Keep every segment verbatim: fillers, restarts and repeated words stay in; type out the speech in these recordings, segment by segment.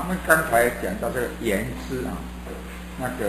们刚才讲到这个言之啊，那个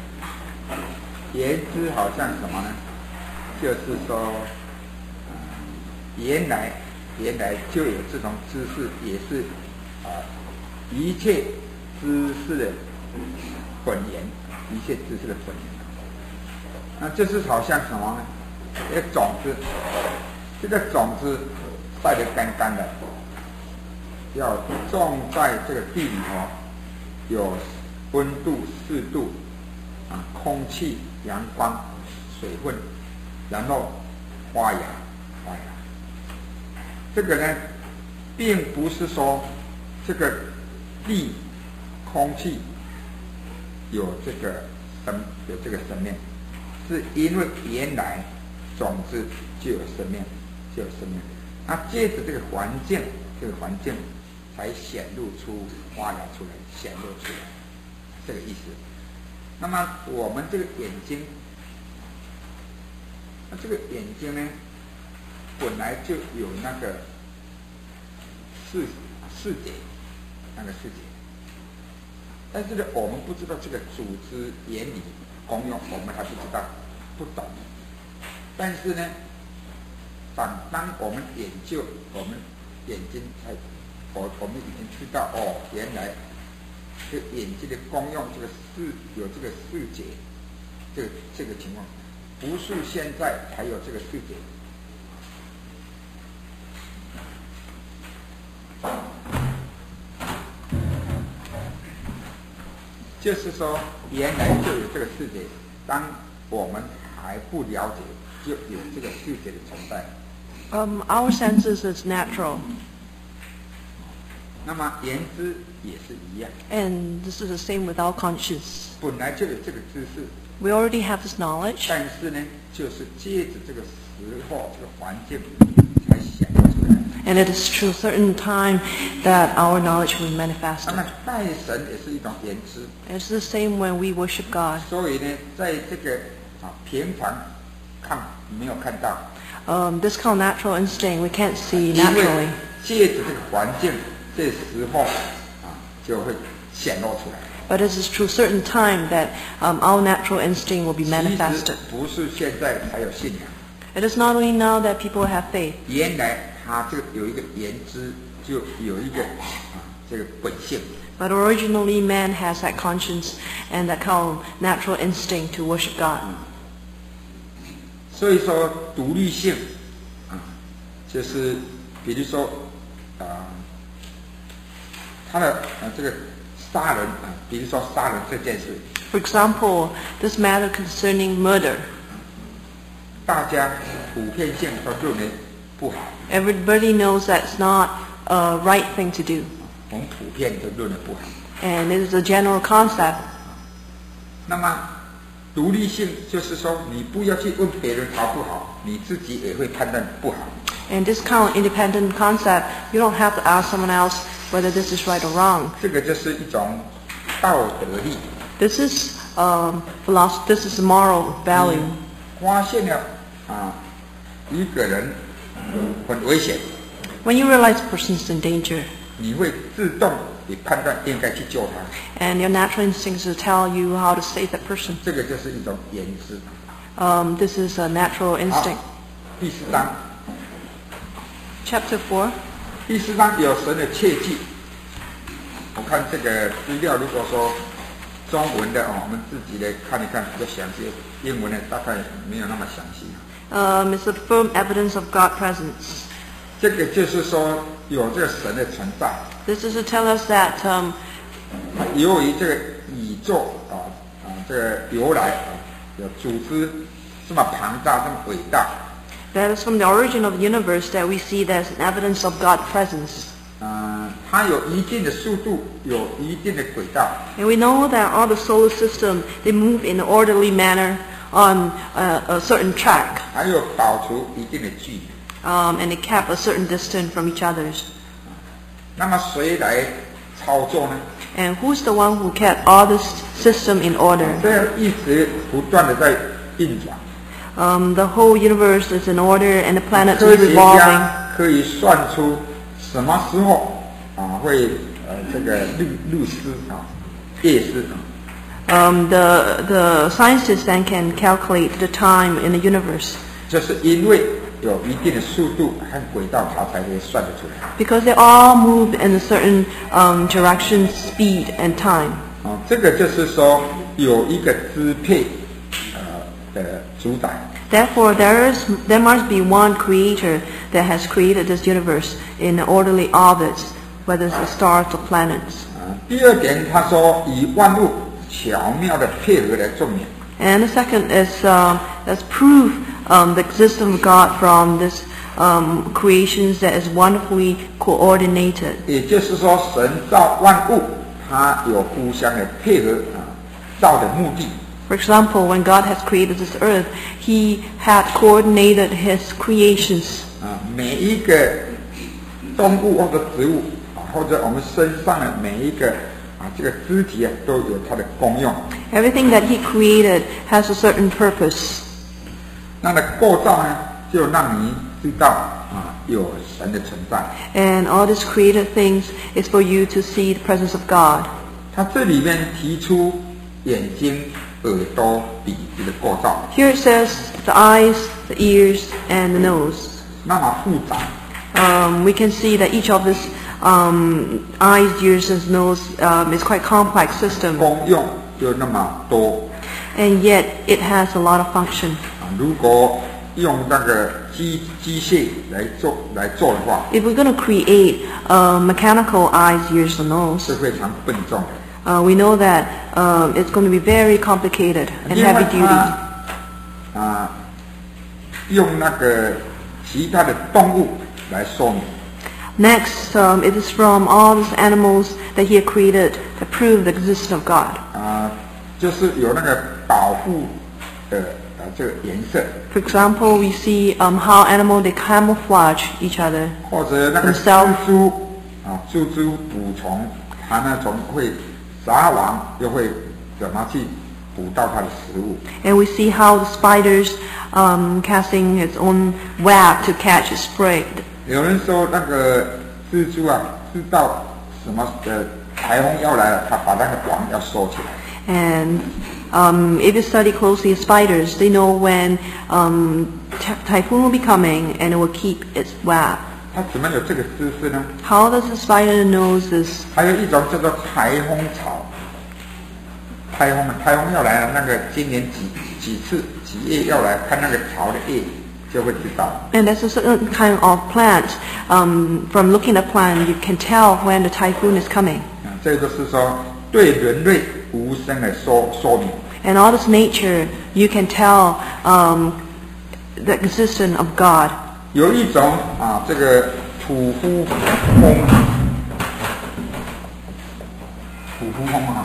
言之好像什么呢？就是说，呃、原来原来就有这种知识，也是啊、呃、一切知识的本源，一切知识的本源。那就是好像什么呢？一个种子，这个种子晒得干干的，要种在这个地里头，有温度、湿度啊、空气、阳光、水分，然后发芽，发芽。这个呢，并不是说这个地、空气有这个生有这个生命，是因为原来种子就有生命，就有生命。那借着这个环境，这个环境才显露出发芽出来，显露出来，这个意思。那么我们这个眼睛，那这个眼睛呢，本来就有那个视视觉，那个视觉。但是呢，我们不知道这个组织原理功用，我们还不知道，不懂。但是呢，当当我们研究，我们眼睛才，我我们已经知道哦，原来这个眼睛的功用，这个视有这个视觉，这个这个情况，不是现在才有这个视觉。就是说，原来就有这个视觉，当我们还不了解，就有这个视觉的存在。 Um, our senses is natural. 那么言之也是一样。 And this is the same with our conscience. 本来就有这个知识。 We already have this knowledge. 但是呢，就是借着这个时候、这个环境才显露出来。 And it is through certain time that our knowledge will manifest. 那么拜神也是一种言知。 It's the same when we worship God. 所以呢，在这个啊平常看没有看到。 Um, this kind of natural instinct we can't see naturally. 借着这个环境，这时候啊就会显露出来。 But it is through certain time that um, our natural instinct will be manifested. 不是现在才有信仰。 It is not only now that people have faith. 原来他这个有一个言知，就有一个啊这个本性。 But originally, man has that conscience and that kind of natural instinct to worship God. 所以说独立性啊，就是比如说啊，他的啊这个杀人啊，比如说杀人这件事。 For example, this matter concerning murder. 大家普遍性都认为不好。 Everybody knows that's not a right thing to do. 我们普遍都认为不好。 And it is a general concept. 那么独立性就是说，你不要去问别人好不好，你自己也会判断不好。 And this kind of independent concept, you don't have to ask someone else whether this is right or wrong. 这个就是一种道德力。 This is um, philosophy. This is moral value. 发现了啊，一个人很危险。 When you realize a person is in danger, 你会自动地判断应该去救他。 And your natural instincts to tell you how to save that person. 这个就是一种言知。 Um, this is a natural instinct. 第四章。 Chapter four. 第四章有神的切记。我看这个资料，如果说中文的哦，我们自己来看一看比较详细；英文呢，大概没有那么详细。 Um, it's a firm evidence of God's presence. 这个就是说有这个神的存在。 This is to tell us that um, 由于这个宇宙啊啊这个由来啊，有组织这么庞大，这么伟大。 That is from the origin of the universe that we see there's an evidence of God's presence. 嗯，它有一定的速度，有一定的轨道。 And we know that all the solar system they move in an orderly manner on a, a certain track. 还有保持一定的距离。 Um, and they kept a certain distance from each other's. 那么谁来操作呢？ And who's the one who kept all this system in order? 这样一直不断的在运转。 Um, the whole universe is in order and the planet 科 is 学 revolving. 家可以算出什么时候啊啊会呃这个律律师啊夜师啊。 Um, the the scientists then can calculate the time in the universe. 就是因为有一定的速度和轨道，它才会算得出来。 Because they all move in a certain um, direction, speed, and time. 啊，这个就是说有一个支配呃的主宰。 Therefore, there is there must be one creator that has created this universe in orderly orbits, whether it's the stars or planets. 啊，第二点，他说以万物巧妙的配合来证明。 And the second is uh, let's prove um, the existence of God from this um, creations that is wonderfully coordinated. 也就是说，神造万物，它有互相的配合啊，造的目的。 For example, when God has created this earth, He had coordinated His creations. 啊，每一个动物或者植物啊，或者我们身上的每一个啊这个肢体啊，都有它的功用。 Everything that He created has a certain purpose. 那的构造呢，就让你知道啊有神的存在。 And all these created things is for you to see the presence of God. 它这里面提出眼睛、耳朵、鼻子的构造， Here it says the eyes, the ears, and the nose. 那么复杂。 Um, we can see that each of these um, eyes, ears, and nose um, is quite complex system. 功用就那么多 And yet it has a lot of function. 啊！如果用那个机机械来做来做的话， If we're going to create uh, mechanical eyes, ears, and nose, 是非常笨重的。 uh, we know that um, it's going to be very complicated and 因为 heavy duty. 它啊，用那个其他的动物来说明。 Next, um, it is from all these animals that He had created to prove the existence of God. 啊，就是有那个保护的呃这个颜色， For example, we see um, how animals they camouflage each other. 或者那个蜘 Themselves. 蛛啊，蜘蛛捕虫，它那种会撒网，又会怎么去捕到它的食物。 And we see how the spiders um, casting its own web to catch its prey. 有人说那个蜘蛛啊，知道什么的台风要来了，它把那个网要收起来。 And um, if you study closely spiders, they know when um, ty- typhoon will be coming and it will keep its web. 它怎么有这个知识呢？ How does the spider know this? 还有一种叫做台风草。台风台风要来了，那个今年几几次几叶要来，看那个草的叶就会知道。 And there's a certain kind of plant. Um, from looking at plant, you can tell when the typhoon is coming. 啊，这个是说对人类无声的说说明。 And all this nature, you can tell um, the existence of God. 有一种啊，这个土呼风，土呼风啊，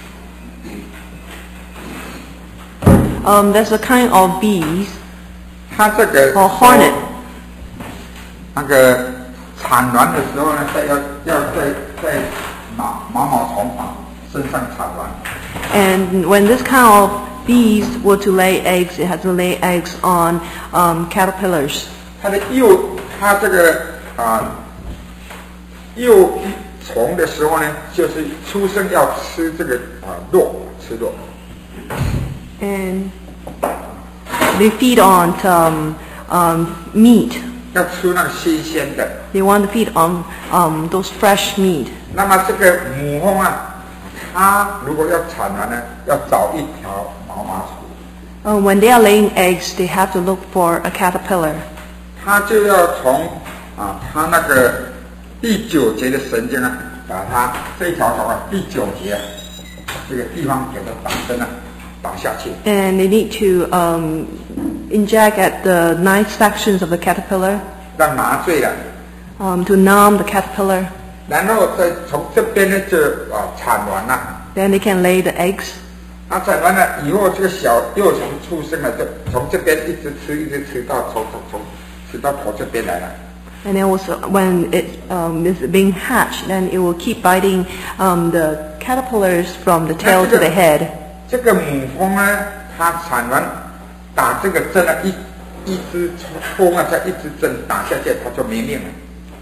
Um, there's a kind of bees 它这个 or hornet. 那个产卵的时候呢，在要要在在毛毛毛虫啊身上产卵。 And when this kind of bees were to lay eggs, it had to lay eggs on um, caterpillars. 它的幼，它这个啊幼虫的时候呢，就是出生要吃这个啊肉，吃肉。 And they feed on um, um, meat. 要吃那个新鲜的。 They want to feed on um, those fresh meat. 那么这个母蜂啊，它如果要产卵呢，要找一条毛麻虫。 Uh, when they are laying eggs, they have to look for a caterpillar. 它就要从啊，它那个第九节的神经啊，把它这一条虫啊，第九节啊，这个地方给它打针啊，打下去。 And they need to um, inject at the ninth sections of the caterpillar 让麻醉了， um, to numb the caterpillar. 然后再从这边呢就啊产卵了。 Then they can lay the eggs. 啊，产卵了以后，这个小幼虫出生了，就从这边一直吃，一直吃到从从从吃到头这边来了。 And then also when it um, is being hatched, then it will keep biting um, the caterpillars from the tail to the head. 这个母蜂呢，它产卵打这个针啊，一一支蜂啊，再一支针打下去，它就没命了。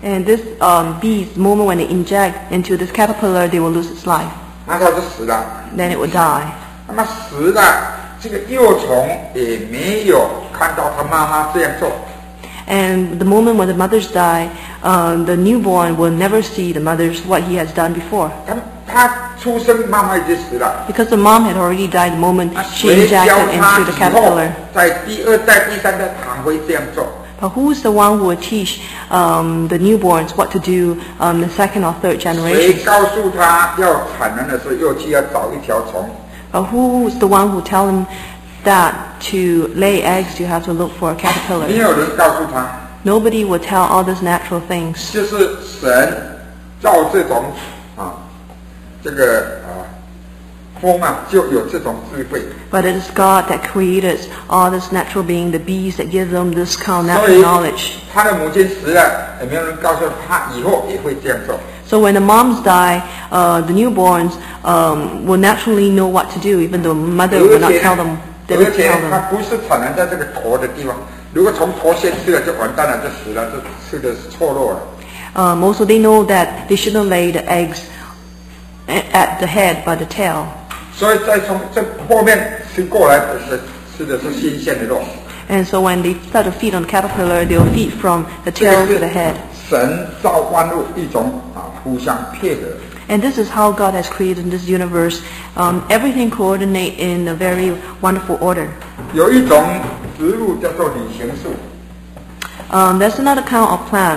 And this um, bees, the moment when they inject into this caterpillar, they will lose its life. 那它就死了。 Then it will die. 那么死了，这个幼虫也没有看到它妈妈这样做。 And the moment when the mothers die, uh, the newborn will never see the mother's what he has done before. 他他出生，妈妈已经死了。 Because the mom had already died the moment 那 she 谁教 injected 他 into the 以后 caterpillar. 在第二代、第三代还会这样做？ But who is the one who will teach um, the newborns what to do um, the second or third 谁 generation? 告诉他要产卵的时候又去要找一条虫？ But who is the one who tell them that to lay eggs you have to look for a 没 caterpillar? 有人告诉他， Nobody will tell all these natural things. 就是神造这种啊，这个啊风啊，就有这种智慧。 But it is God that created all this natural being, the bees that give them this kind of 所 natural 以 knowledge. 他的母亲死了，也没有人告诉他以后也会这样做。 So when the moms die, uh, the newborns um, will naturally know what to do, even though mother 而 will not 且 tell 呢 them. They 而 will 且 tell 它 them. 不是产卵在这个头的地方，如果从头先吃了就完蛋了，就死了，就吃的是错落了。 Um, also, they know that they shouldn't lay the eggs a- at the head, but the tail. 所以再从这后面吃过来的是吃的是新鲜的肉。 And so when they start to feed on the caterpillar, they'll feed from the 这个 tail to 是 the head. 神造万物一种啊互相配合。 And this is how God has created this universe. Um, everything coordinate in a very wonderful order. 有一种植物叫做旅行树， Um, there's another kind of plant.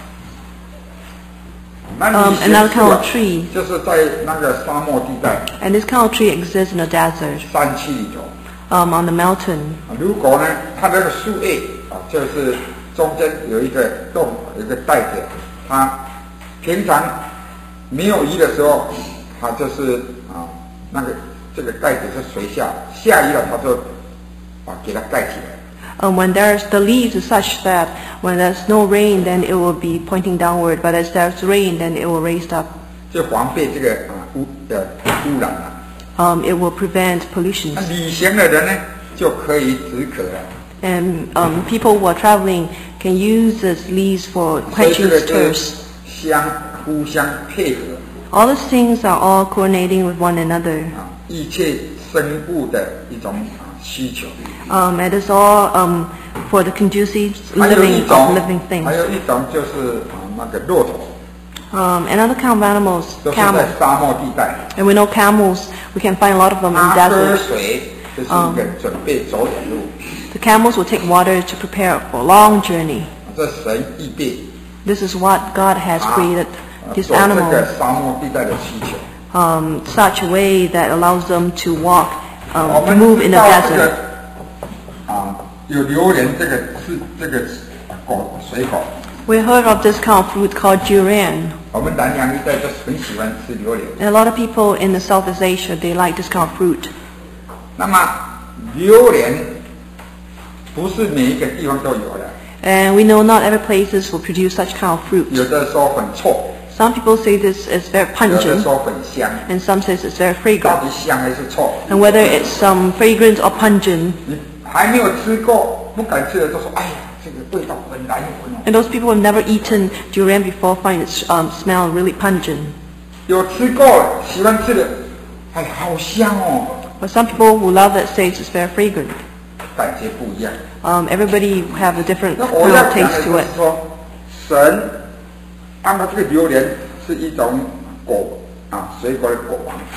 那 Um, 旅行 another 树 kind 啊 of tree. 就是在那个沙漠地带、 And this kind of tree exists in the desert, 山区里头。 um, on the mountain. 如果呢，它那个树叶啊，就是中间有一个洞，有一个带子，它平常没有雨的时候，它就是啊，那个这个带子是垂下，下雨了它就啊给它盖起来。 Um, when there's the leaves is such that when there's no rain, then it will be pointing downward. But as there's rain, then it will raise up. 就防备这个啊污的污染了。 Um, it will prevent pollution. 那旅行的人呢，就可以止渴了。 And um, people who are traveling can use these leaves for 所以 quenching 这个 the 是 thirst. 相互相配合 All these things are all coordinating with one another. 啊，一切生物的一种啊需求。 Um, it is all um, for the conducive 还有一 living 种 of living，things. 还有一种就是啊那个骆驼。 Um, another kind of animals, 都是 camel. 在沙漠地带， And we know camels, we can find a lot of them in 它喝 desert. 水就是一个准备走远路， The camels will take water to prepare for a long journey. 这神预备 This is what God has 啊 created 啊 these 做这 animals 个沙漠地带的需求。 um, such a way that allows them to walk, 我 um, to 们 move 知 in the 道这 desert. 个啊有榴莲这个是这个果水果， We heard of this kind of fruit called durian. 我们南洋一带就很喜欢吃榴莲。 And a lot of people in the Southeast Asia, they like this kind of fruit. 那么榴莲不是每一个地方都有的， And we know not every places will produce such kind of fruit. 有的说很臭， Some people say this is very 有的 pungent, 说很香， and some says it's very 到 fragrant. 底香还是臭？ And whether it's um, fragrant or pungent, 你还没有吃过，不敢吃的都说：“哎呀，这个味道很难闻哦。 and those people who have never eaten durian before find it um, smell really pungent. ” 有吃过了，喜欢吃的，哎，好香哦， But some people who love it say it's very fragrant. 感觉不一样。 Um, everybody have a different 那我 kind 要 of 讲的 taste 就 to 是 it. 说，神安排这个榴莲是一种果啊，水果的果王，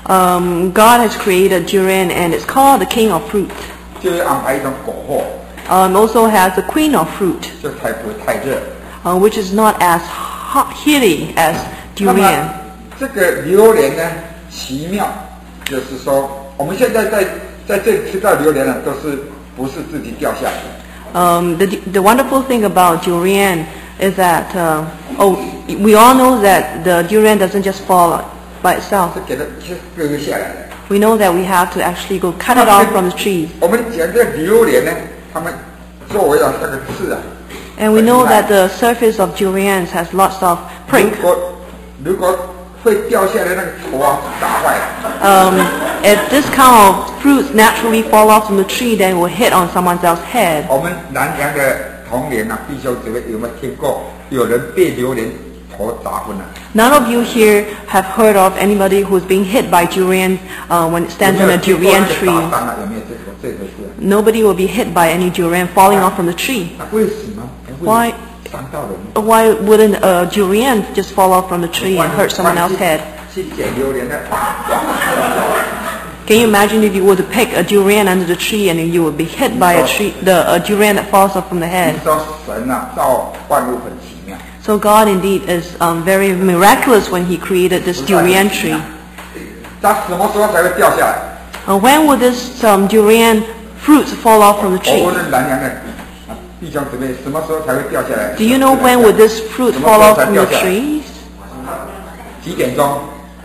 Um, God has created durian, and it's called the king of fruit. 就是安排一种果货， Um, also has the queen of fruit, 就才不会太热。 uh, which is not as hot, hitty as 那么 durian. 这个榴莲呢，奇妙，就是说我们现在在在这里吃到榴莲呢，都是不是自己掉下来的。 Um, the, the wonderful thing about durian is that, uh, oh, we all know that the durian doesn't just fall by itself. 是给它切割下来的。 We know that we have to actually go cut it off from the trees. 我们讲这个榴莲呢，他们作为了这个刺啊， And we know that the surface of durians has lots of 如 prick. 果如果会掉下来那个头啊，打坏了。 Um, if this kind of fruits naturally fall off from the tree, then it will hit on someone else's head. 我们南洋的童年啊，弟兄姊妹有没有听过有人被榴莲头砸昏了。 None of you here have heard of anybody who's being hit by durian uh, when it stands on a 有没有听过 durian 那个 tree. 打伤了？有没有这个这回事啊？ Nobody will be hit by any durian falling off from the tree. 那为什么会 Why 伤到人呢？ Why wouldn't a durian just fall off from the tree and hurt someone else's head? 去捡榴莲的， Can you imagine if you were to pick a durian under the tree and you would be hit by a tree, the a durian that falls off from the 你 head? 说神啊，造万物很奇妙。 So God indeed is um, very miraculous when He created this durian tree. 它什么时候才会掉下来？ Uh, when would this um, durian fruits fall off from the 我 tree? 问南洋的啊弟兄姊妹，什么时候才会掉下来？ Do you know when would this fruit 什么 fall 时候 off 才 from 掉 the 下来？ trees? 几点钟？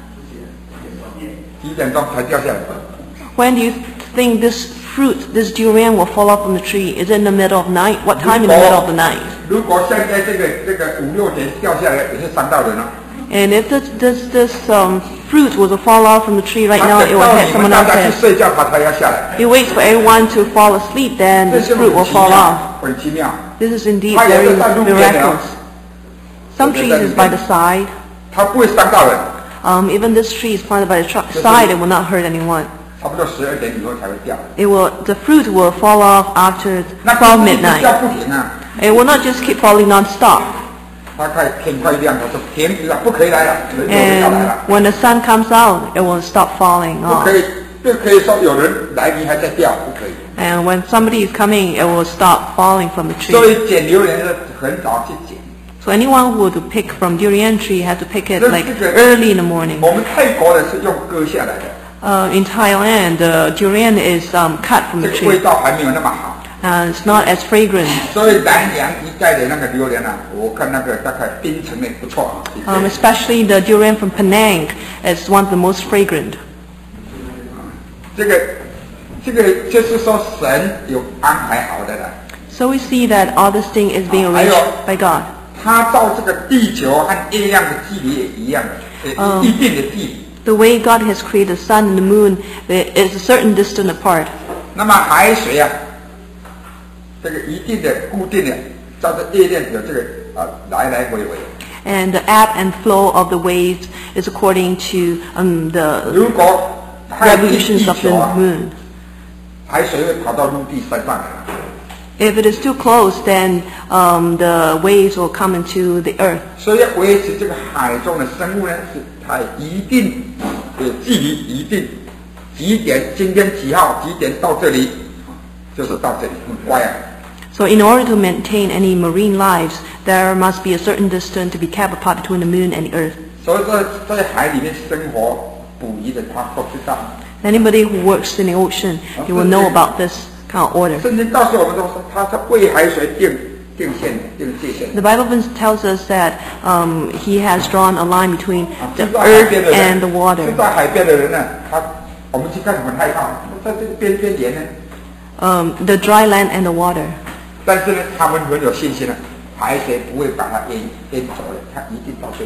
几点钟才掉下来？ When do you think this fruit, this durian, will fall off from the tree? Is it in the middle of night? What time in the middle of the night? 如果现在这个这个五六点掉下来，也是伤到人了。 And if this this this um, fruit was to fall off from the tree right 他 now, 等 it will 到 hit 你 someone 们大 else's 家去 head. 睡觉，它才要下来。 He waits for everyone to fall asleep, then 这 this 是 fruit 很 will 奇 fall 妙 off. 很奇妙。 This is indeed 它也 very 是在路边的啊 miraculous. Some trees is by the side. 它不会伤到人。 Um, even this tree is planted by the tr- side, it will not hurt anyone. 差不多十二点以后才会掉。 It will, the fruit will fall off after 那 twelve 不是一直掉 midnight. 不停啊！ It will not just keep falling non-stop. 它快天快亮，它说停止了，不可以来了，人有人要来 And 了， when the sun comes out, it will stop falling 不 off. 可以，不可以说有人来你还在掉，不可以。 And when somebody is coming, it will stop falling from the 所 tree. 以捡榴莲是很早去捡。 So anyone who were to pick from durian tree had to pick it 这 like 这个 early in the morning. 我们泰国的是用割下来的， Uh, in Thailand, the durian is um, cut from 这 the 个味 tree. 道还没有那么好。 Uh, it's not as fragrant. 所以南洋一带的那个榴莲啊，我看那个大概槟城的不错啊。 Um, especially the durian from Penang is one of the most fragrant. 这个这个就是说神有安排好的了。 So we see that all this thing is being 还有 arranged by God. 他造这个地球和月亮的距离也一样的，呃嗯一定的距离。 The way God has created the sun and the moon is a certain distance apart. 那么海水啊，这个一定的固定的，照着月亮有这个啊来来回回。 And the ebb and flow of the waves is according to um, the 如果太近地 revolutions of 球 the 啊， moon. 海水会跑到陆地山上来了。 If it is too close, then um, the waves will come into the earth. 所以要维持这个海中的生物呢，是它一定的距离，一定几点，今天几号几点到这里，就是到这里，很乖啊。 So in order to maintain any marine lives, there must be a certain distance to be kept apart between the moon and the earth. 所以说，在海里面生活捕鱼的，他都知道。 Anybody who works in the ocean, they will know about this kind of order. 圣经告诉我们说，他是为海水定定线、定界限。 The Bible tells us that um, He has drawn a line between 知 the 道海 earth 边的 and 人， the 知 water. 道海边的人呢，他我们去看很害怕，在这个边边沿呢， Um, the dry land and the water. 但是呢，他们很有信心呢，海水不会把它淹淹走的，它一定到这里。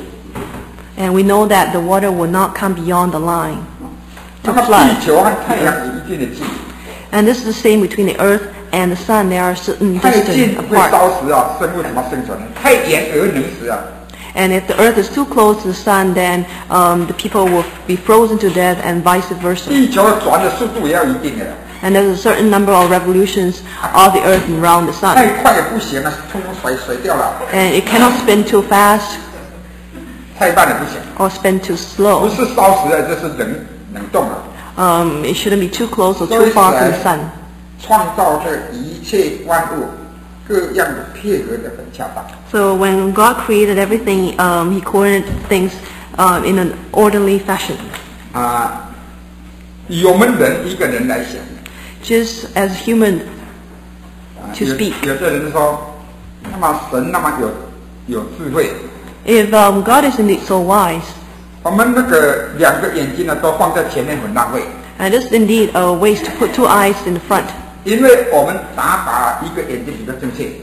And we know that the water will not come beyond the line 那 to 么 flood. 地球和太阳有一定的距离， And this is the same between the earth and the sun. They are certain 太近 distance 会 apart. 烧死啊，生物怎么生存呢？太远而能死啊。 And if the earth is too close to the sun, then um, the people will be frozen to death and vice versa. 地球转的速度也要一定的， And there's a certain number of revolutions of the earth around the 太 sun. 快也不行啊，通通甩甩掉了。 And it cannot spin too fast 太慢也不行， or spin too 不 slow. 是烧死了，这是冷冷冻了。 Um, it shouldn't be too close or 所 too 以 far from the 神 sun. 创造这一切万物各样的配合的很恰当。 So when God created everything, um, He coordinated things um, in an orderly fashion. 啊，以我们人一个人来想， Just as human 啊 to 有 speak. 有的人说，那么神那么有有智慧， If um, God is indeed so wise, 我们那个两个眼睛呢都放在前面很浪费， and it is indeed a waste to put two eyes in the front. 因为我们打靶一个眼睛比较正确，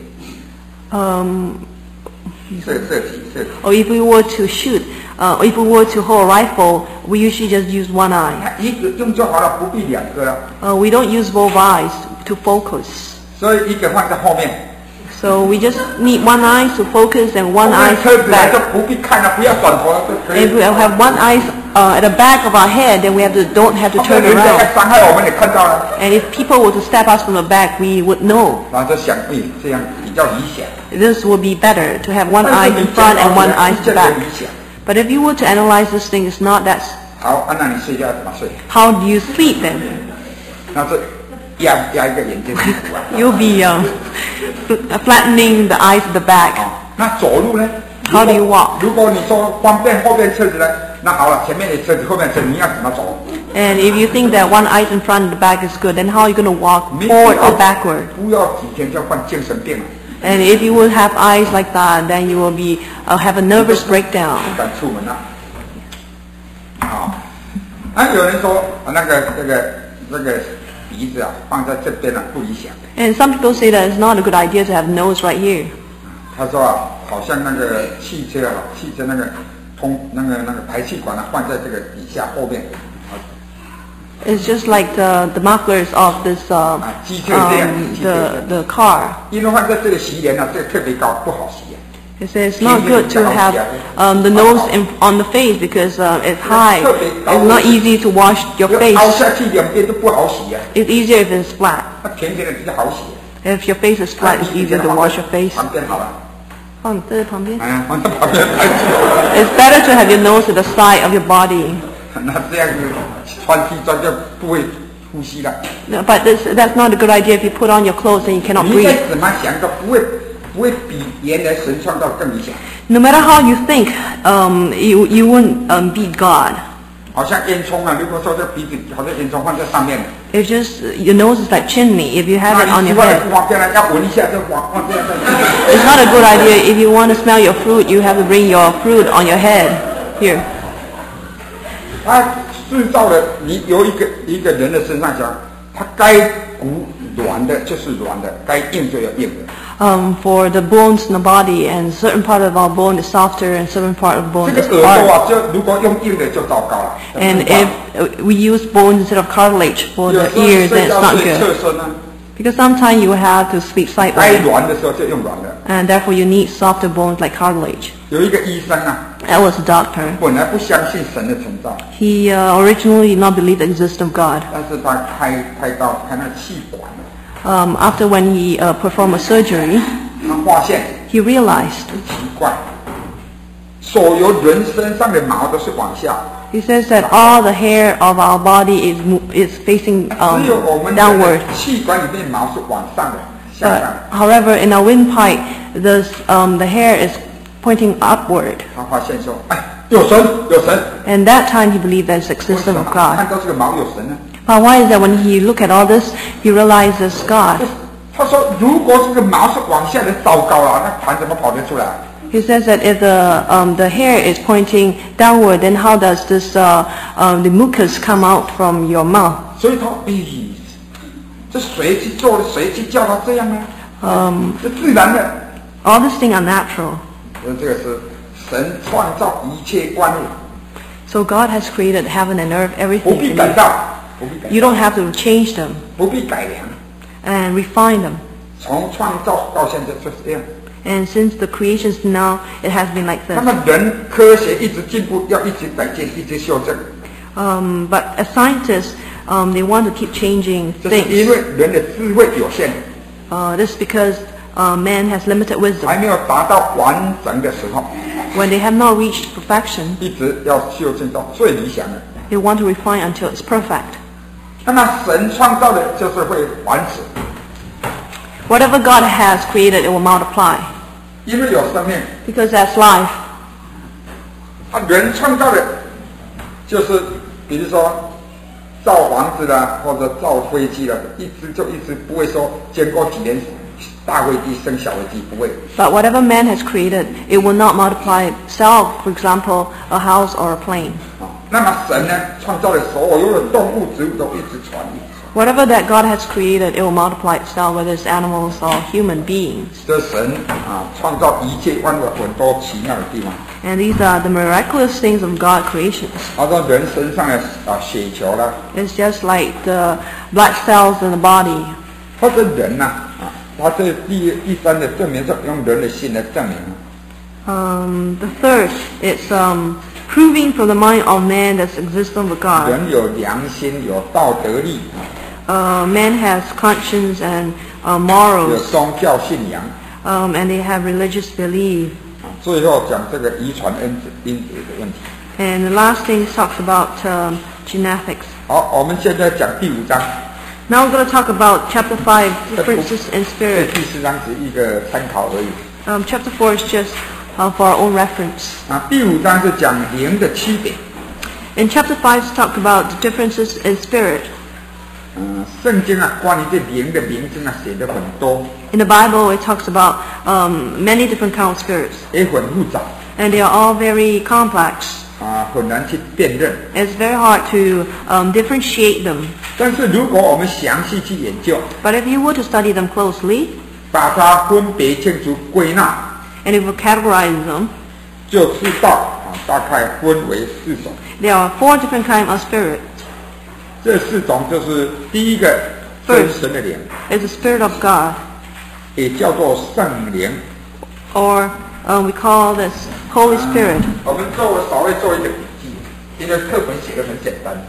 Um, 射射击射击， or if we were to shoot, uh, or if we were to hold a rifle, we usually just use one eye. 那一个用就好了，不必两个了。 Uh, we don't use both eyes to focus. 所以一个放在后面， So we just need one eye to focus and one 我 eye 们车子来 back. 就不必看了，不要转头了就可以 If。we have one eye uh, at the back of our head, then we have to don't have to 他 turn 们人家 around. 要伤害我们也看到了， And if people were to stab us from the back, we would know. 然后就想，哎，这样比较理想。 This would be better to have one 但 eye 是 in 你 front 讲 and 到 one 的 eye 这 to 个 back. 理想。 But if you were to analyze this thing, it's not that. 好，啊，那你睡觉要怎么睡？ How do you sleep then? 那是压压一个眼睛屁股啊。 You'll be um, fl- flattening the eyes at the back. 啊，那走路呢 How do you walk? 如果你说方便后边车子呢，那好了，前面的车子后面的车子你要怎么走？ And if you think that one eye in front and the back is good, then how are you going to walk 你 forward or backward? 不要几天就患精神病了， And if you will have eyes like that, then you will be uh, have a nervous breakdown. 不敢出门了。好，啊，有人说啊那个这个这个鼻子啊放在这边啊不理想。 And some people say that it's not a good idea to have nose right here. 他说啊，好像那个汽车啊，汽车那个通那个那个排气管啊放在这个底下后面。 It's just like the, the mufflers of this uh, um, 机车这样，机车这样。 the the car. 因为放在这个洗脸啊，这个特别高，不好洗啊。 It says it's not good to have um, the nose in, on the face because uh, it's high. It's not easy to wash your 凹 face. 下去两边都不好洗啊， It's easier if it's flat. 那甜甜的比较好洗。 If your face is flat, it's easier to wash your face. 旁边好了， 放这旁边。 哎，放在旁边太久。 It's better to have your nose at the side of your body. 那这样子穿西装就不会呼吸了。 No, but this, that's not a good idea if you put on your clothes and you cannot 你再 breathe. 怎么想都不会不会比原来神创造更理想。 No matter how you think, um, you, you wouldn't um, beat God. 好像烟囱啊，如果说这鼻子好像烟囱放在上面， It's just, your nose is like chimney. If you have 那 it on 你 your 吃饭也 head, 不方便了，要闻一下就往往这样再。 it's not a good idea. If you want to smell your fruit, you have to bring your fruit on your head. Here. 他制造了你由一个一个人的身上讲，他该骨软的就是软的，该硬就要硬的。 Um, for the bones in the body, and certain part of our bone is softer and certain part of the 这 bone 个 is 耳朵 hard. 啊，就如果用硬的就糟糕了。 And if uh, we use bones instead of cartilage for 有 the 时候 ears, 睡 then it's 觉 not 睡 good. 侧身呢， Because sometimes you have to sleep 该 sideways, 软的时候就用软的。 and therefore you need softer bones like cartilage. 有一个医生啊， That was a doctor. 本来不相信神的存在， He uh, originally did not believe the existence of God. 但是他开开刀开那气管了， Um, after when he uh, performed a surgery, 他发现 he realized. 奇怪，所有人身上的毛都是往下， He says that all the hair of our body is mo- is facing 只有我 um, 们 downward. 的气管里面毛是往上的，向 But 上的。 however, in our windpipe, the um, the hair is pointing upward. 他发现说，哎，有神，有神。 And that time he believed there's 为什 existence 么 of 看 God. 到这个毛有神呢？ But why is that when he look at all this, he realizes God? 他说，如果这个毛是往下的，糟糕了，那痰怎么跑得出来？ He says that if the um, the hair is pointing downward, then how does this uh, um, the mucus come out from your mouth? 所以他，哎，这谁去做的？谁去叫他这样呢？ Um, 这自然的。 all these things are natural. 所以这个是神创造一切万物， So God has created heaven and earth, 不 everything. 必 in 改 it. 造，不必改 You 造， don't have to change them 不必改良。 and refine them. 从创造到现在就是这样。 And since the creations now, it has been like 那 this. 么人科学一直进步，要一直改进，一直修正， Um, but as scientists, um, they want to keep changing 这是因 things. 为人的智慧有限， Uh, this is because uh, man has limited 还 wisdom. 没有达到完整的时候， When they have not reached perfection, 一直要修正到最理想的。 they want to refine until it's perfect. 那么神创造的就是会繁殖， Whatever God has created, it will multiply. 因为有生命。 Because that's life. 啊，人创造的，就是比如说造房子啦，或者造飞机啦，一直就一直不会说经过几年大飞机生小飞机，不会。 But whatever man has created, it will not multiply itself. For example, a house or a plane. 啊，那么神呢，创造的所有的动物、植物都一直传，一直传。 Whatever that God has created, it will multiply itself, whether it's animals or human beings. 这神啊，创造一切万物很多奇妙的地方。 And these are the miraculous things of God creations. 好像人身上的啊血球啦， It's just like the blood cells in the body. 或者人呐啊他这第第三的证明是用人的心来证明。 Um, the third, it's um, proving from the mind of man that's existence of God. 人有良心，有道德力。 Uh, man has conscience and uh, 有 morals, 宗教信仰。 um, and they have religious belief. 最后讲这个遗传因子因子的问题。 And the last thing talks about um, genetics. 好，我们现在讲第五章。 Now we're going to talk about chapter five, differences in 这 spirit. 第四章只是一个参考而已。 Um, chapter four is just uh, for our own reference. 啊，第五章是讲灵的区别。 In chapter five, it's talked about the differences in spirit. 嗯，圣经啊，关于这灵的名称啊，写的很多， In the Bible, it talks about um, many different kinds of spirits, 也很复杂 and they are all very complex. 啊，很难去辨认。 It's very hard to um, differentiate them. 但是如果我们详细去研究， But if you were to study them closely, 把它分别清楚归纳， and if you categorize them, 就知道啊，大概分为四种。 there are four different kinds of spirit. 这四种就是第一个真神的灵， It's the spirit of God, 也叫做圣灵。 or uh, we call this Holy Spirit. 我们做稍微做一个笔记，因为课本写的很简单。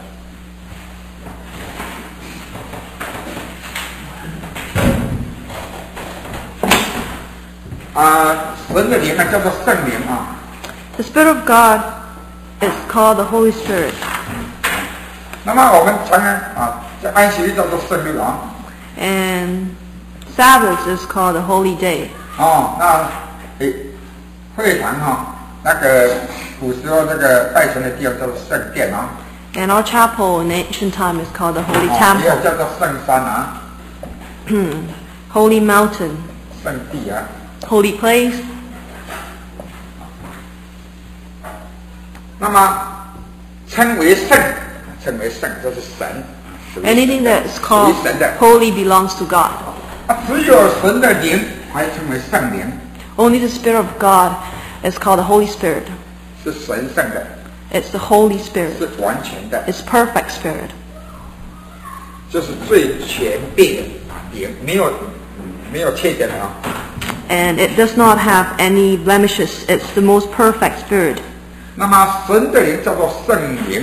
啊，神的灵呢叫做圣灵啊。 The Spirit of God is called the Holy Spirit. 那么我们常常啊，在安息日叫做圣日啊。 And Sabbath is called the Holy Day. 哦，那诶，会堂哈、那个古时候那个拜神的地方叫做圣殿啊。 And our chapel in ancient time is called the Holy 哦，也有 Temple, 叫做圣山啊， Holy Mountain, 圣地啊。 Holy Place. 那么称为圣，称为圣就是神。属于神的 Anything that's 属 called 于神的 holy belongs to God. 啊，只有神的灵才称为圣灵， Only the Spirit of God is called the Holy Spirit. 是神圣的， It's the Holy Spirit. 是完全的， It's perfect Spirit. 就是最全备的灵，没有没有缺点的啊。 And it does not have any blemishes. It's the most perfect Spirit. 那么神的灵叫做圣灵，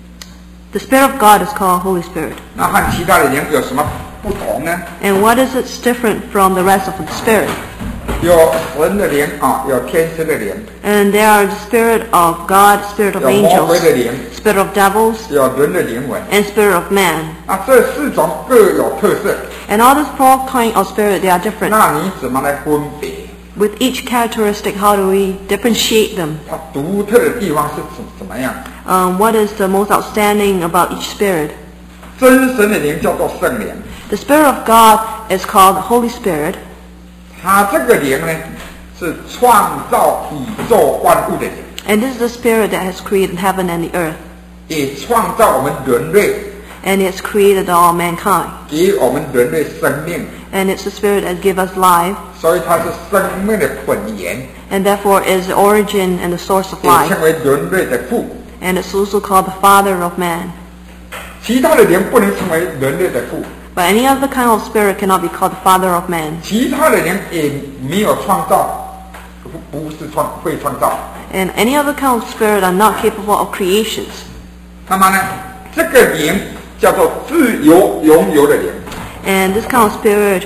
The Spirit of God is called Holy Spirit. 那和其他的灵有什么不同呢？ And what is it different from the rest of the Spirit? 有神的灵啊，有天使的灵， And there are the Spirit of God, Spirit of 有魔鬼 angels, 的灵， Spirit of devils, 有人的灵魂。 and Spirit of man. 啊，这四种各有特色， And all these four kinds of spirit, they are different. 那你怎么来分别？ With each characteristic, how do we differentiate them? 它独特的地方是怎怎么样？ Um, what is the most outstanding about each spirit? 真神的灵叫做圣灵， The Spirit of God is called the Holy Spirit. 它这个灵呢是创造宇宙万物的灵， And this is the Spirit that has created heaven and the earth. 也创造我们人类， And it's created all mankind. 给我们人类生命， And it's the Spirit that gives us life. 所以它是生命的本源， And therefore is the origin and the source of 也 life. 称为人类的父。 And it's also called the Father of man. 其他的灵不能成为人类的父， But any other kind of spirit cannot be called the Father of man. 其他的灵也没有创造，不不是创会创造。 And any other kind of spirit are not capable of creations. 那么呢，这个灵叫做自由永有的灵， And this kind of spirit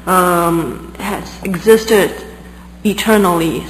um, has existed eternally.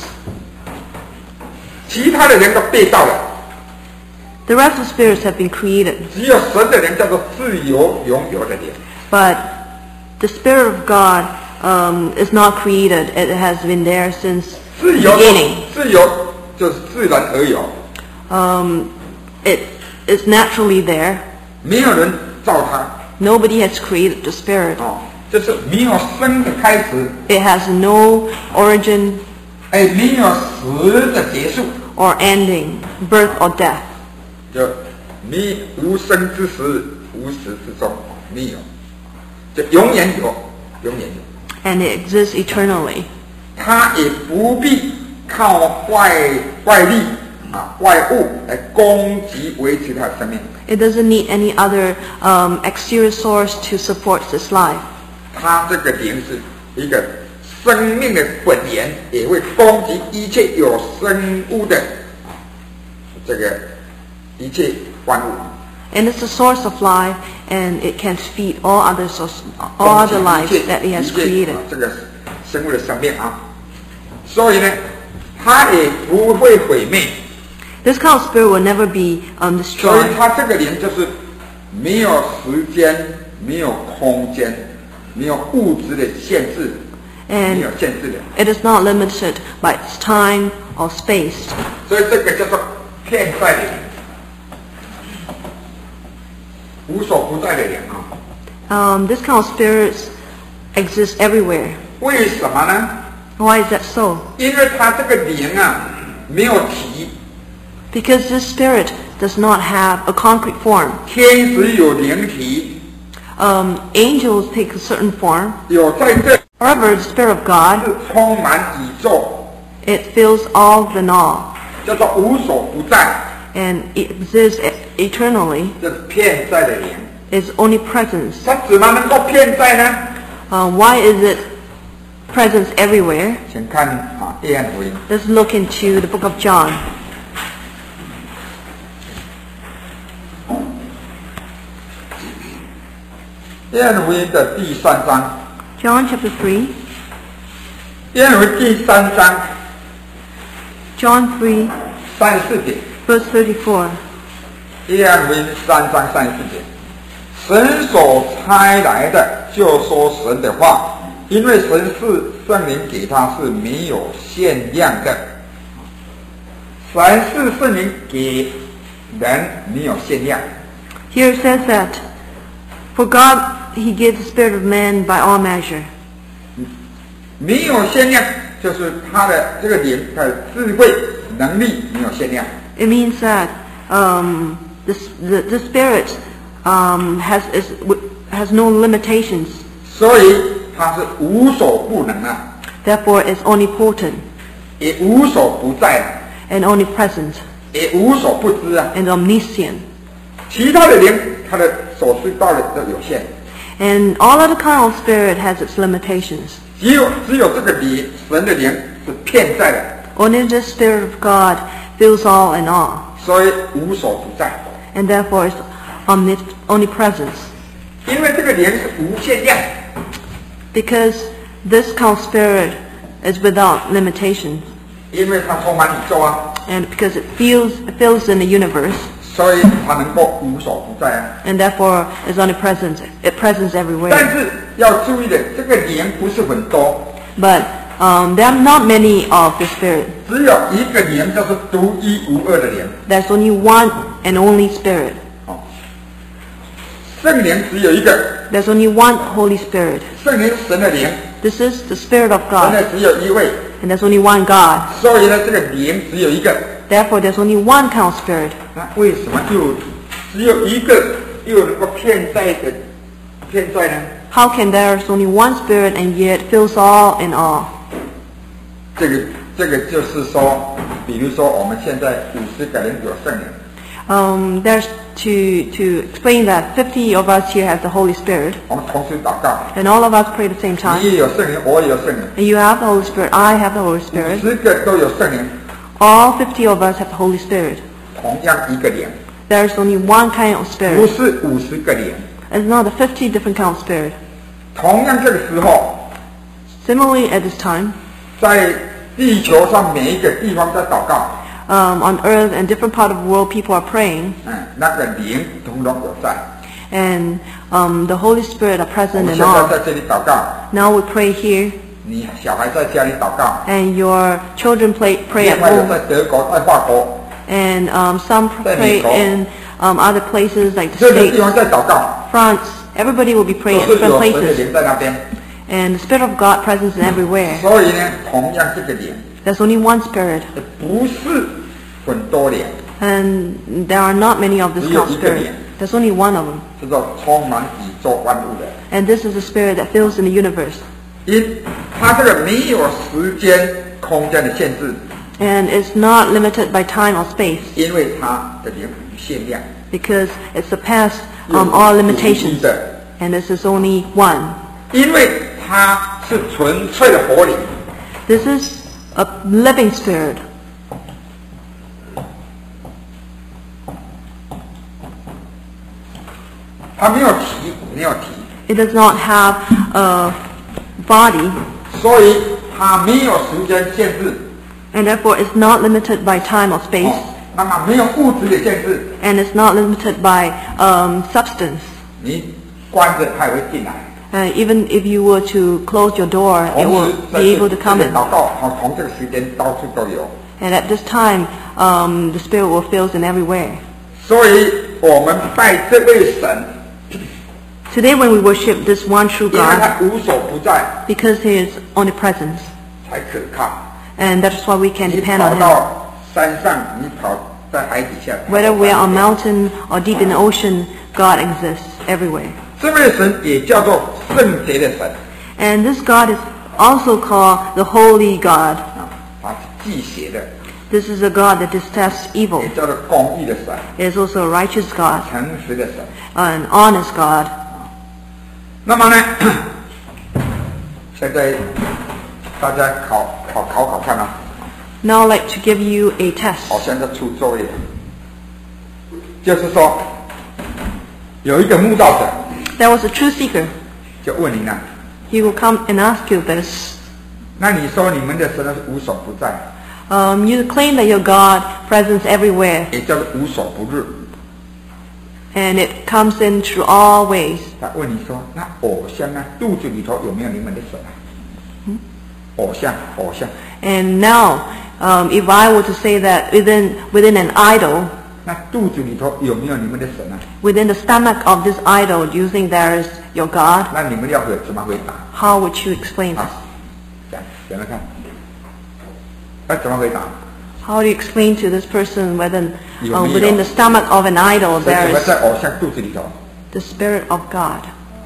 其他的灵都被盗了， The rest of the spirits have been created. 只有神的灵叫做自由永有的灵。 But the Spirit of God um, is not created. It has been there since 自 the 由 beginning. 自由就是自然而有， Um, it is naturally there. 没有人造它， Nobody has created the Spirit. 哦，就是没有生的开始， It has no origin 哎，没有死的结束， or ending, birth or death. 就没无生之时，无始之终，没有，就永远有，永远有。 And it exists eternally. 他也不必靠外外力啊外物来攻击维持他的生命， It doesn't need any other um, exterior source to support this life. 他这个灵是一个生命的本源，也会攻击一切有生物的这个一切万物。 And it's the source of life, and it can feed all other source, all other life that He has created. 这个生物的生命啊，所以呢，它也不会毁灭。 This kind of spirit will never be um, 所以 destroyed. 它这个灵就是没有时间、没有空间、没有物质的限制，没有 And 限制的。 it is not limited by its time or space. 所以这个叫做骗在的灵，无所不在的灵啊。 Um, this kind of spirits exist everywhere. 为什么呢？ Why is that so? 因为它这个灵啊没有体， Because this spirit does not have a concrete form. 天使有灵体， Um, angels take a certain form. 有在这 However, the Spirit of God, 是充满宇宙， it fills all the all, 叫做无所不在， and it exists e- eternally. 这是骗在的灵。 It's omnipresence. 它怎么能够骗在呢？ Uh, why is it presence everywhere? 请看啊，约翰福音 Let's look into the book of John. 约翰福音的第三章， John chapter three. 约翰福音第三章 John three, 三十四节， verse thirty-four. 约翰福音三章三十四节，神所差来的就说神的话，因为神是圣灵给他是没有限量的，凡是圣灵给人没有限量。 Here it says that, for God He gives the spirit of man by all measure. 没有限量，就是他的这个灵，他的智慧能力没有限量。 It means that um, the, the, the spirit um, has, is, has no limitations. 所以他是无所不能啊， Therefore, it's omnipotent 也无所不在啊， and omnipresent 也无所不知啊。 and omniscient. 其他的灵，他的所知道的都有限， And all other kind of spirit has its limitations. 只有只有这个灵，神的灵是骗在的， Only the Spirit of God fills all and all, 所以无所不在。 and therefore it's omni- omnipresence. 因为这个灵是无限量， Because this kind of spirit is without limitations, 因为它充满宇宙啊， and because it fills, it fills in the universe, 所以它能够无所不在啊。 and therefore is omnipresent. It presents 但 everywhere. 是要注意的，这个灵不是很多， But um, there are not many of the spirit. 只有一个灵，就是独一无二的灵。 There's only one and only spirit. 哦，圣灵只有一个， There's only one Holy Spirit. 圣灵是神的灵， This is the Spirit of 神 God, 的只有一位， and there's only one God. 所以呢，这个灵只有一个。 Therefore, there's only one kind of spirit. 那为什么就只有一个又能够骗在的骗在呢？ How can there's only one spirit and yet fills all in all? 这个这个就是说，比如说我们现在五十个人有圣灵， Um, there's to to explain that fifty of us here have the Holy Spirit, 我们同时祷告， and all of us pray at the same 你 time. 也有圣灵，我也有圣灵， And you have the Holy Spirit, I have the Holy 五 Spirit. 十个都有圣灵， All fifty of us have the Holy Spirit. 同样一个灵， There's only one kind of 不 spirit. 是五十个灵。 It's not the fifty different kind of spirit. 同样这个时候， Similarly, at this time, 在地球上每一个地方在祷告， um, on earth and different part of the world, people are praying, 嗯，那个灵统统有在。 and um, the Holy Spirit are 我 present 们 in 现在 all. 在这里祷告， Now we pray here, 你小孩在家里祷告， and your children play, pray 另 at 外有 home, 在德国、在法国， and um, some 在 pray 美国。 in um, other places like the 这个地 States, 方在祷告， France. Everybody will be 都 praying at 是 different 有神的 places, 灵在那边。 and the Spirit of God present in everywhere. 所以呢，同样这个灵 There's only one Spirit, 不是很多灵， and there are not many of this 只有 kind of 一个 Spirit. 灵。 There's only one of them, 叫做充满宇宙万物的。 and this is the Spirit that fills in the universe. 因它这个没有时间、空间的限制， And it's not limited by time or space, 因为它的灵无限量， because it surpassed 有 um, all 独一 limitations, 的， and this is only one. 因为它是纯粹的活灵。 This is a living spirit. 它没有体，没有体， It does not have a body, 所以它没有时间限制， and therefore is not limited by time or space, 哦，那么没有物质的限制， and is not limited by um, substance. 你关着它也会进来。 Uh, even if you were to close your door, it 同 will 时，在 be 这 able to 这 come 个 in. 祷告，好，从这个时间到处都有。 And at this time, um, the Spirit will fill in everywhere. 所以我们拜这位神， Today when we worship this one true 因为 God, 他无所不在， because He is omnipresent, 才可靠。 and that's why we can 你 depend 跑 on Him. 到山上，你跑在海底下， Whether we are on mountain or deep in the ocean, God exists everywhere. 这位神也叫做圣洁的神 And this God is also called the Holy God. 啊，他是忌邪的， This is a God that detests evil. 也叫做公义的神， It is also a righteous God, 诚实的神。 an honest God. 那么呢，现在大家考考考考看啊， Now I'd like to give you a test. 好像在出作业，就是说有一个慕道者 There was a truth seeker. 就问你呢， He will come and ask you this. 那你说你们的神是无所不在， Um, you claim that your God presents everywhere, 也叫做无所不入。 and it comes in through all ways. 他问你说，那偶像呢？肚子里头有没有你们的神啊？偶像，偶像， And now, um, if I were to say that within within an idol, 那肚子里头有没有你们的神啊？ within the stomach of this idol, do you think there is your God? 那你们要回怎么回答？ How would you explain 啊 this?， 讲讲来看，那怎么回答？ How do you explain to this person whether uh, 有没有？ within the stomach of an idol 所以 there 怎么 is 在偶像肚子里头？ the Spirit of God?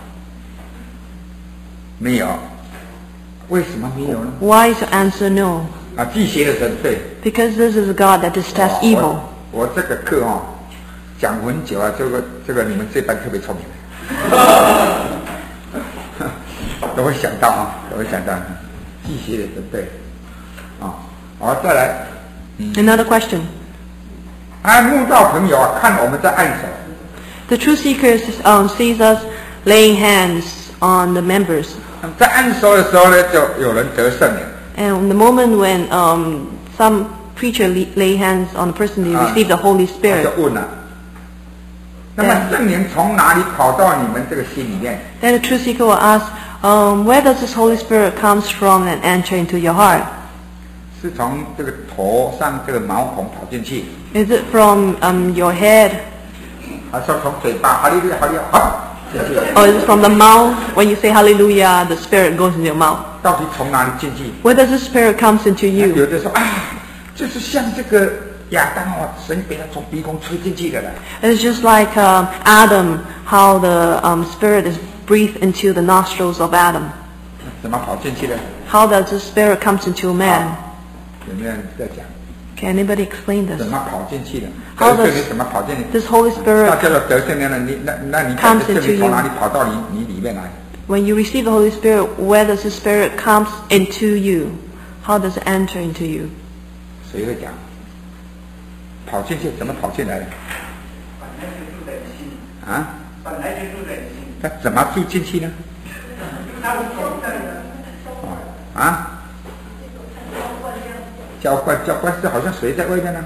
没有，为什么没有呢？ Why is your answer no? 啊，忌邪的神对。 Because this is a God that detests 哦 evil. 我我这个课哦，讲很久啊，这个这个你们这班特别聪明，都会想到啊，都会想到忌邪的神对。啊，好，再来。 Another question. 啊，慕道朋友啊，看我们在按手， The truth seekers um, sees us laying hands on the members. 在按手的时候呢，就有人得圣灵。 And the moment when um, some preacher lay, lay hands on a person, they Ah. receive the Holy 我 Spirit. 就问了，那么圣灵从哪里跑到你们这个心里面？ Then the truth seeker will ask, um, where does this Holy Spirit comes from and enter into your heart? 是从这个头上这个毛孔跑进去， Is it from um, your head? 还是从嘴巴哈利路亚哈利路亚好进去？ Or is it from the mouth? When you say hallelujah, the Spirit goes into your mouth. 到底从哪里进去？ Where does the Spirit comes into 有 you? 的说啊，就是像这个亚当哦，神给他从鼻孔吹进去的了。 It's just like um, Adam, how the um, Spirit is breathed into the nostrils of Adam. 怎么跑进去的？ How does the Spirit comes into a man? 有没有人在讲？ Can anybody explain 怎 this? 么跑进去的？ 好的得圣灵怎么跑进去？ This Holy 那 Spirit, 叫做得圣灵了，你那那你 Comes 这圣 into 灵从 you. 哪里跑到你你里面来？ when you receive the Holy Spirit, where does the Spirit comes into you? How does it enter into you? 谁会讲？跑进去怎么跑进来的？啊？他怎么住进去呢？啊？浇灌，浇灌是好像水在外面呢、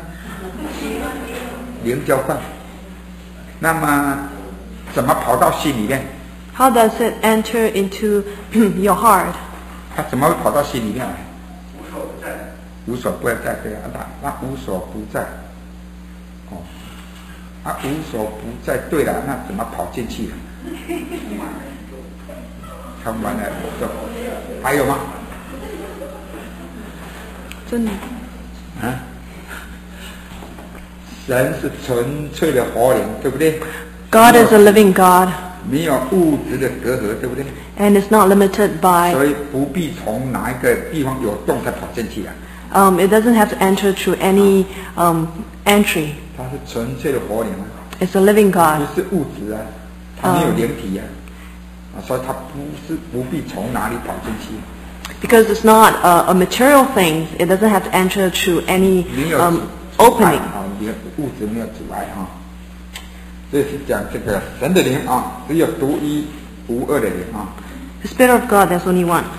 灵浇灌。那么怎么跑到心里面？ How does it enter into your heart? 他怎么会跑到心里面来？无所不在，对啊，那那无所不在，哦，啊无所不在，对了，那怎么跑进去了？看完了，就还有吗？ 真的。 啊？神是纯粹的活灵，对不对 God is a living God, 没有物质的隔阂，对不对？ and is not limited by. 所以不必从哪一个地方有洞才跑进去啊。 Um, it doesn't have to enter through any um, entry. 它是纯粹的活灵啊， It's a living 不 God. 是物质啊，它没有灵体啊。啊， 所以它不是不必从哪里跑进去。 Because it's not a, a material thing, it doesn't have to enter through any 没有 um, 阻碍 opening. 啊，没有物质没有阻碍啊。这是讲这个神的灵啊，只有独一无二的灵啊。 The Spirit of God, there's only one.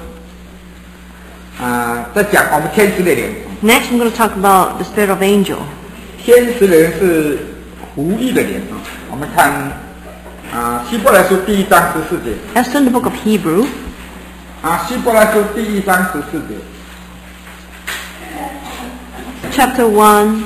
啊，再讲我们天使的灵。 Next, I'm going to talk about the Spirit of Angel. 天使的灵是狐狸的灵啊。我们看啊，希伯来书第一章十四节。 As in the book of Hebrew, 啊，希伯来书第一章十四节。 chapter one,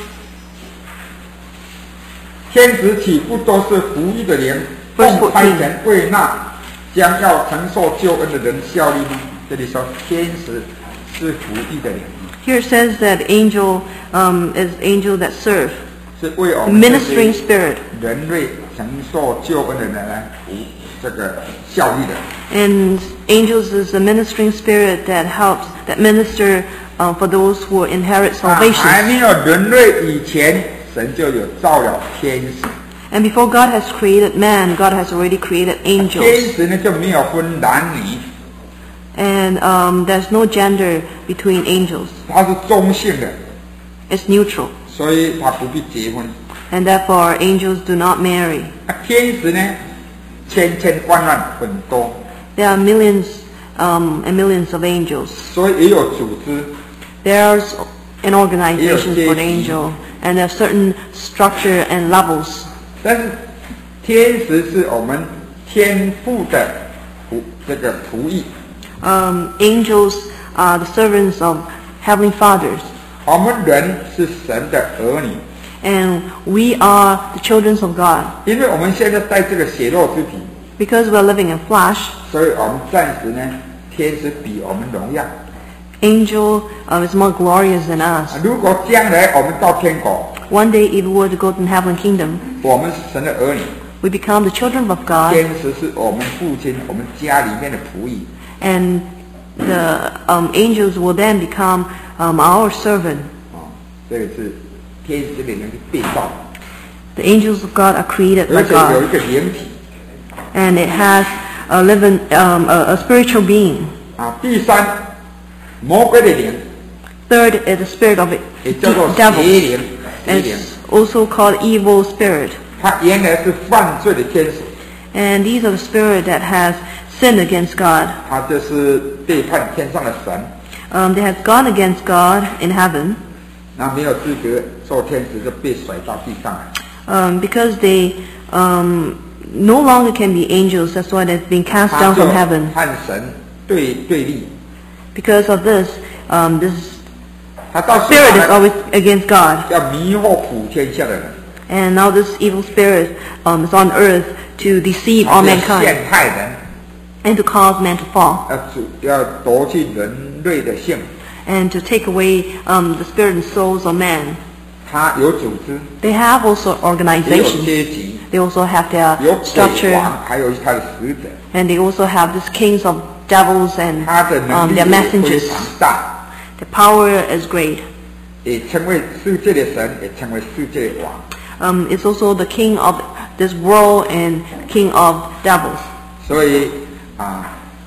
天使岂不都是狐狸的灵，奉 Verse 差 fourteen 遣为那将要承受救恩的人效力吗？这里说天使是狐狸的灵， here it says that angel um, is angel that serve, 是为我 the 们这 ministering 些 spirit. 人类承受救恩的人来服这个效力的。 And angels is the ministering spirit that helps, that minister uh, for those who inherit 啊，还 salvation. 没有人类以前，神就有造了天使。 And before God has created man, God has already created 天 angels. 使呢就没有分男女， And um, there's no gender between angels. 它是中性的， It's neutral. 所以它不必结婚。 And therefore angels do not marry. 啊，天使呢，千千万万很多， There are millions um, and millions of angels. 所以也有组织。 There's an organization for the angel, and there's certain structure and levels. 但是天使是我们天父的仆这个仆役， Um, angels are the servants of Heavenly Fathers, 我们人是神的儿女。 and we are the children of God. 因为我们现在在这个血肉之体， Because we're living in flesh, 所以我们暂时呢，天使比我们荣耀。 angel uh, is more glorious than us. 如果将来我们到天国， One day, if we were to go to the heavenly kingdom, 我们是神的儿女， we become the children of God, 天使是我们父亲、我们家里面的仆役。 and the um, angels will then become um, our servant. 哦，这个是天使里面是被造， The angels of God are created 而 by 且有一 God, 个灵体。 and it has a living, um, a, a spiritual being. 啊，第三，魔鬼的灵， Third is the spirit of it, 也叫做 devil. 邪灵，邪灵， It's also called evil spirit. 它原来是犯罪的天使， And these are the spirit that has sinned against God. 它就是背叛天上的神， Um, they have gone against God in heaven 那没有资格做天使，就被甩到地上来。 um, because they um, no longer can be angels. That's why they've been cast 他 down 就 from heaven. 和神对对立， Because of this, um, this 他到世 spirit 上 is 来 always against God. 要迷惑普天下的人， And now this evil spirit um, is on earth to deceive 他 all 要 mankind 陷害人， and to cause man to fall 要主要夺去人类的性。 and to take away um, the spirit and souls of man. 他有组织， They have also 也有 organization. 阶级， They also have their 有鬼 structure, 王，还有他的使者。 and they also have these kings of devils and 他的能 um, 力 their 也非 messengers. 常大， The power is great. 也称为世界的神，也称为世界的王。 Um, it's also the king of this world and king of devils. 所以啊，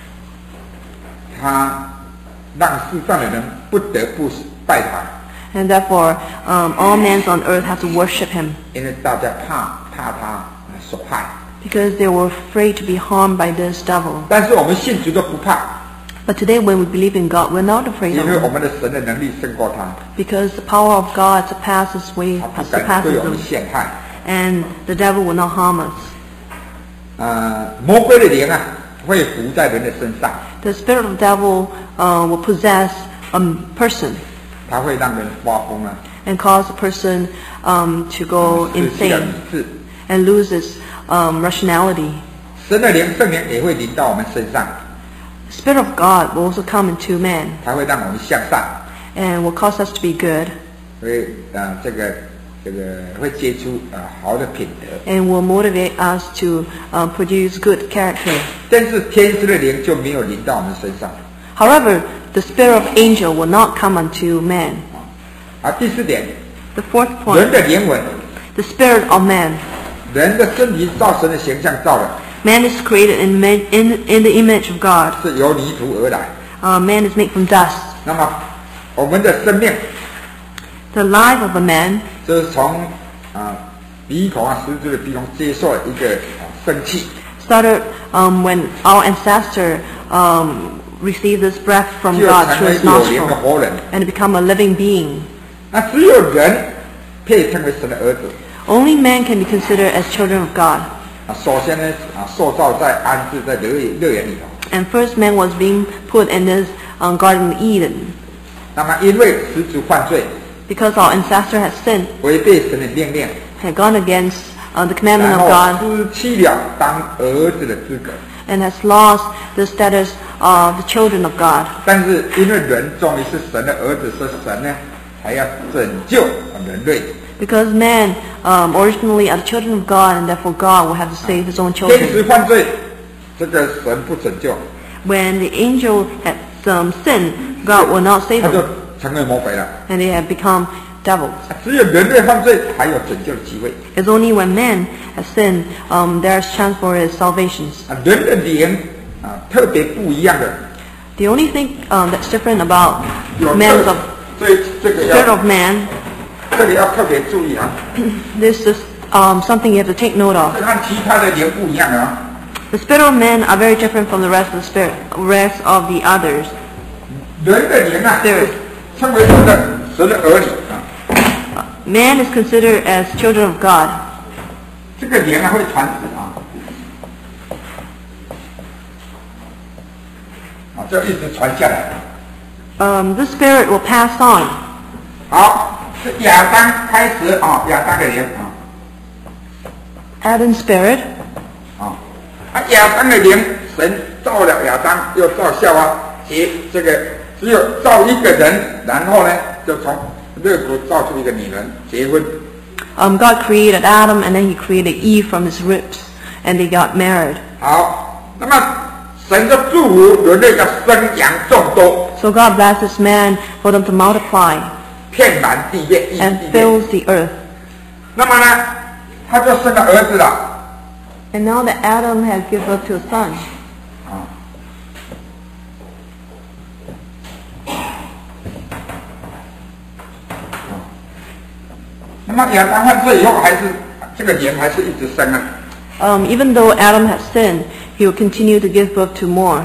他让世上的人不得不拜他， And therefore, um, all men on earth have to worship him 因为大家怕怕他所害。 because they were afraid to be harmed by this devil. 但是我们信主都不怕， But today when we believe in God, we're not afraid 因 of 为我 him 们的神的能力胜过他， because the power of God surpasses way 他不敢对 surpasses 我们 them, 陷害。 and the devil will not harm us. 呃，魔鬼的灵啊，会附在人的身上， The spirit of the devil uh, will possess a person 他会让人发疯啊， and cause a person um, to go 失去了 insane 理智。 and lose his um, rationality. 神的灵、圣灵也会临到我们身上， The spirit of God will also come into man 它会让我们向善， and will cause us to be good 会呃这个这个会结出呃好的品德。 and will motivate us to uh, produce good character. 但是天使的灵就没有临到我们身上。 However, the spirit of angel will not come unto man. 啊，第四点， The fourth 人 point, 的灵魂， the spirit of man. 人的身体照神的形象造的， Man is created in, ma- in, in the image of God. 是由泥土而来。 Uh, man is made from dust. 那么我们的生命 The life of a man 就是从啊鼻孔啊十字的鼻孔接受了一个啊生气， started um, when our ancestor um, received this breath from 就 God 成 through 为 his 有灵的 nostril 活人。 and become a living being. 那只有人配称为神的儿子。 Only man can be considered as children of God. 啊，首先呢啊受造在安置在乐园乐园里头。 And first man was being put in this um, Garden of Eden. 那么因为始祖犯罪， Because our ancestor had sinned, 违背神的命令， had gone against uh, the commandment 然 of 后 God, 失去了当儿子的资格。 and has lost the status of the children of God. 但是因为人终于是神的儿子，所以神呢才要拯救人类。 Because man um, originally are the children of God, and therefore God will have to save his own 天 children. 使犯罪，这个神不拯救， When the angel had um, sinned, God will not save 他就 them, 成为魔鬼了。 and they have become devils. 只有人类犯罪才有拯救的机会。 It's only when man has sinned um, there's chance for his salvation. 啊，人的灵啊特别不一样的， The only thing um, that's different about 有 man's 特 of 所以这个 spirit 要 of man, 这个要特别注意啊， this is um, something you have to take note of. 这和其他的灵不一样的啊。 The spirit of man are very different from the rest of the spirit, rest of the others. 人的灵啊， Spirit. 称为神的神的儿女啊， Man is considered as children of God. 这个灵啊会传承啊，啊，这一直传下来。 Um, this spirit will pass on. 好，是亚当开始啊，亚当的灵啊， Adam's spirit. 啊，啊，亚当的灵，神造了亚当，又造夏娃，结这个只有造一个人，然后呢，就从肋骨造出一个女人，结婚。 Um, God created Adam, and then He created Eve from his ribs, and they got married. 好，那么神就祝福人类要生养众多， So God blesses man for them to multiply 遍满地面，一 and 地面。 fills the earth. 那么呢，他就生了儿子了。 And now that Adam has given birth to a son, 啊，那么亚当犯罪以后，还是这个灵还是一直生啊。 um, even though Adam has sinned, he will continue to give birth to more.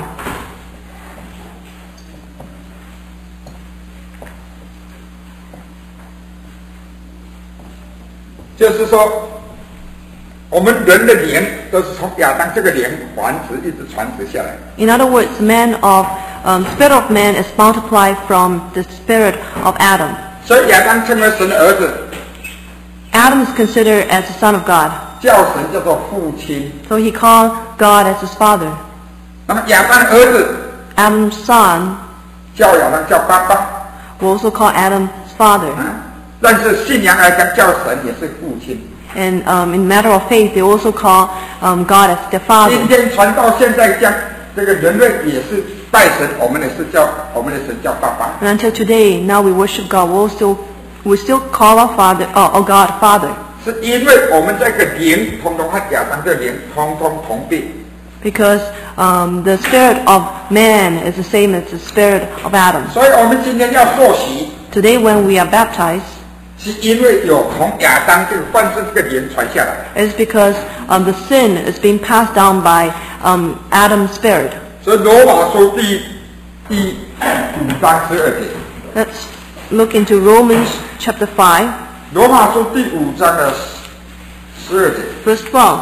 就是说，我们人的灵都是从亚当这个灵繁殖一直传承下来。 In other words, man of um, spirit of man is multiplied from the spirit of Adam. 所以亚当称为神的儿子， Adam is considered as the son of God, 叫神叫做父亲。 so he called God as his father. 那么亚当的儿子 Adam's son 叫亚当叫爸爸， will also call Adam's father. 啊，但是信仰来讲叫神也是父亲。 And um, in matter of faith, they also call um, God as their father. 今天传到现在，将这个人类也是拜神，我们也是叫我们的神叫爸爸。 And until today, now we worship God. We'll still we still call our Father, uh, our God, Father, 是因为我们这个灵，通通和亚当这灵通通同病。 because um, the spirit of man is the same as the spirit of Adam. 所以我们今天要受洗， Today, when we are baptized, 是因为有从亚当这个犯罪这个灵传下来。 it's because um, the sin is being passed down by um, Adam's spirit. 所以罗马书第第五章十二节， Let's look into Romans chapter five, 罗马书第五章的十二节， verse twelve.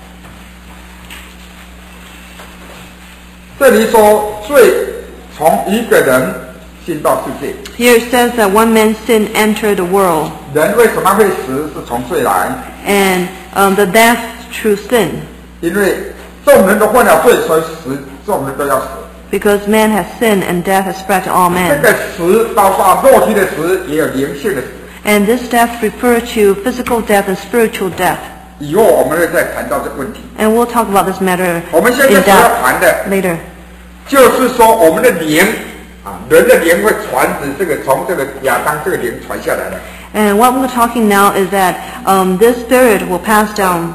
这里说罪从一个人进到世界， Here it says that one man's sin entered the world, 人为什么会死？是从罪来， and um, the death through sin. 因为众人都犯了罪，所以死，众人都要死。 Because man has sinned and death has spread to all 这 men. 个死包括肉体的死，也有灵性的死。 And this death refers to physical death and spiritual death. 以后我们会再谈到这个问题。 And we'll talk about this matter 我们现在 in 所要 depth 谈的， later. 就是说我们的灵啊，人的灵会传承这个从这个亚当这个灵传下来的。 And what we're talking now is that um, this spirit will pass down.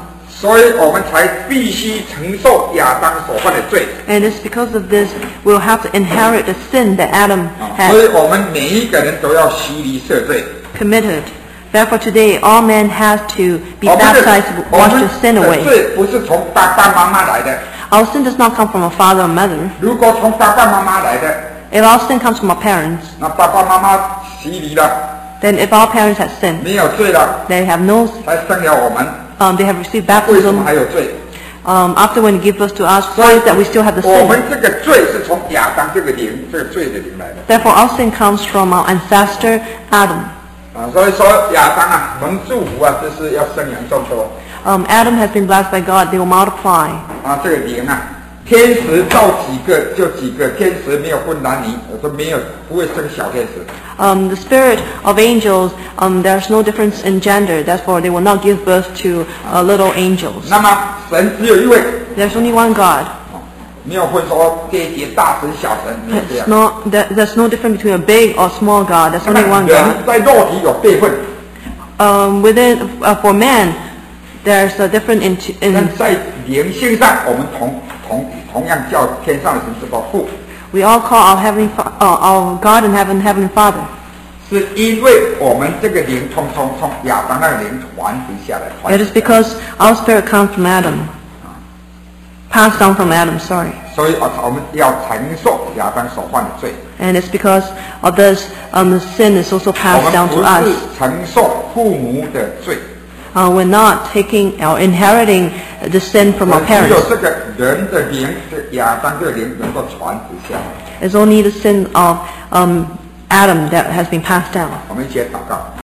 所以我们才必须承受亚当所犯的罪。 And it's because of this we'll have to inherit the sin that Adam 所以 had 我们每一个人都要洗礼赦罪。 committed. Therefore today all men have to be 我们的 baptized to 我 wash 们 their sin 的 away. 罪不是从爸爸妈妈来的。 Our sin does not come from a father or mother. 如果从爸爸妈妈来的， If our sin comes from our parents, 那爸爸妈妈洗礼了， then if our parents have sinned, 没有罪了， they have no, 才生了我们， um, they have received 为什么 baptism. 还有罪？ Um, after when He gave birth to us, why is that we still have the 我们 sin? 这个罪是从亚当这个灵，这个罪的灵来的。 Therefore our sin comes from our ancestor Adam. 啊，所以说亚当啊，蒙祝福啊，就是要生养众多。 Um, Adam has been blessed by God, they will multiply. 啊，这个灵啊，天使造几个就几个，天使没有分男女，我说没有，不会生小天使。 Um, the spirit of angels, um, there's no difference in gender, therefore they will not give birth to uh, little angels. 那么神只有一位， There's only one God. 没有分说阶级大神小神，没有这 It's 样。 not, there, there's no difference between a big or small God, there's 那 only 么 one 人 God. 在肉体有辈分， Um, within, uh, for man, there's a different in, 但 in 在灵性上，我们同同同样叫天上的神是个父， we all call our heavenly, fa- uh, our God in heaven, Heavenly Father. 是因为我们这个灵从从从亚当那个灵传承下来，传 It 承 is 下来 because our spirit comes from Adam, passed down from Adam, sorry. 所以啊，我们要承受亚当所犯的罪。 And it's because of this, um, the sin is also 我 passed 们 down 不 to 是 us. 承受父母的罪， Uh, we're not taking or inheriting the sin from our 只有 parents. 这个人的灵，这亚当这个灵能够传承下来。 It's only the sin of um, Adam that has been passed down. 我们一起来祷告。